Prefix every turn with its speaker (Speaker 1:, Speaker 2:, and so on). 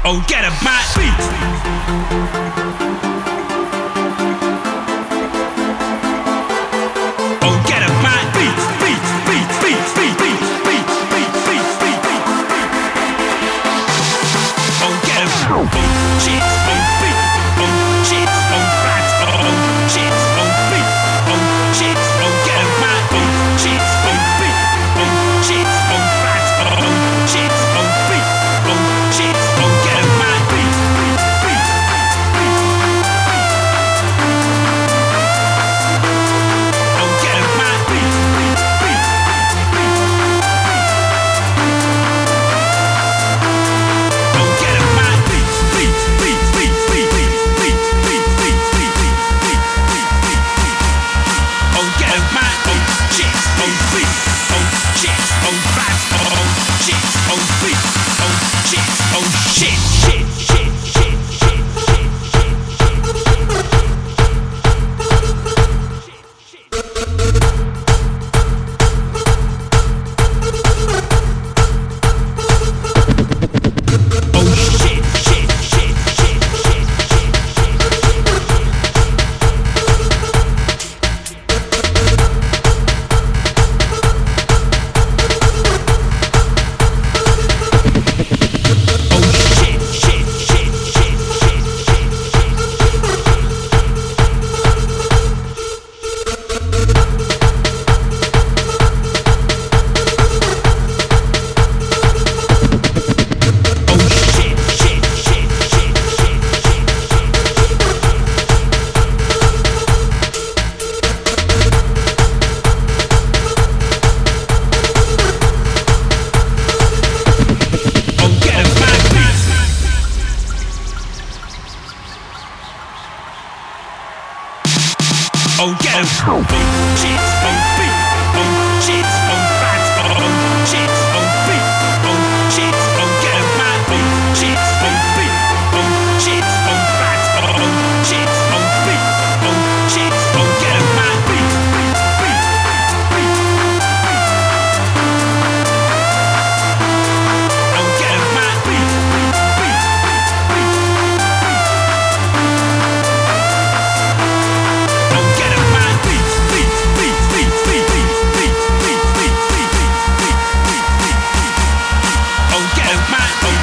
Speaker 1: Oh, get a my beat. Oh, get a my beat, beat, beat, beat, beat, beat, beat, beat, beat, beat, beat. Oh, get a oh shit, oh beat, oh shit, oh fat, oh shit, oh beat, oh shit, oh get a my oh shit, oh beat, oh shit, oh fat, oh shit, oh beat, oh shit, oh get a my beat, beat, beat, beat. Oh, get a my beat, beat, beat, beat. Oh, get a my beat, beat, beat, beat, beat, beat, beat, beat, beat, beat, beat, beat, beat. Oh, get a my oh shit, oh beat, oh shit, oh fat, oh shit, oh beat, oh shit, oh shit, shit, shit, shit, shit, oh shit, shit, shit, shit, shit, oh shit, shit, shit, shit, oh shit, shit, shit, shit, oh get a my beat. Oh get a oh shit, oh beat, oh shit, oh fat, oh shit, oh beat, oh shit, oh get a my oh shit, oh beat, oh shit, oh fat, oh shit, oh beat, oh shit, oh get a my beat, beat, beat, beat. Oh get a my beat, beat, beat, beat. Oh get a my beat, beat, beat, beat, beat, beat, beat, beat, beat, beat, beat, beat, beat. Oh get a my oh